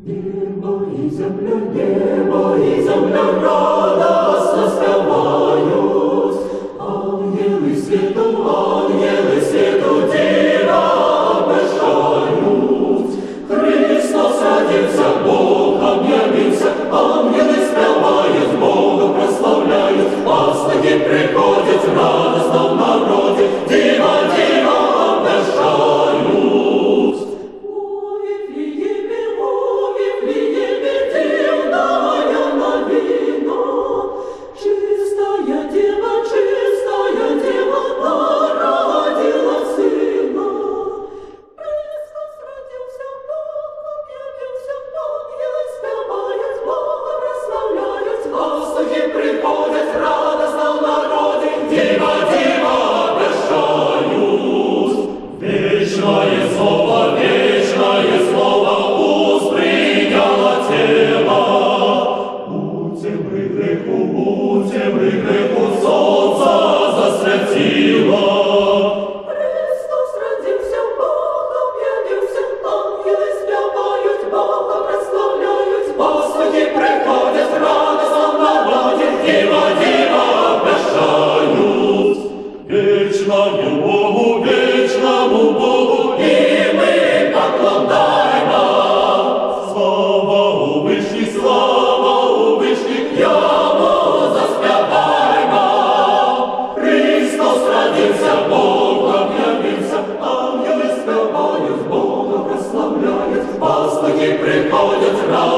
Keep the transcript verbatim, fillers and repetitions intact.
Небо и земля, небо и земля радостно спевают. Ангелы свету, ангелы свету дива обещают. Христос родился, Бог объявился, ангелы спевают, Бога прославляют. Пастухи приходят, радостно в народе, дива, дива обещают. Вечное слово, вечное слово уст приняло тело. У темры греху, у темры греху солнце засветило. Христос родился, Бог объявился, ангелы спевают, Бога прославляют. Пастухи приходят, радостно в народе, дива, дива обещают. Вечному Богу, вечному Богу, и мы поклонаємо. Слава у вишніх, слава у вишніх, йому заспіваємо. Христос родився, Бог об'явився, ангели співають, Бога прославляють. Пастухи приходять,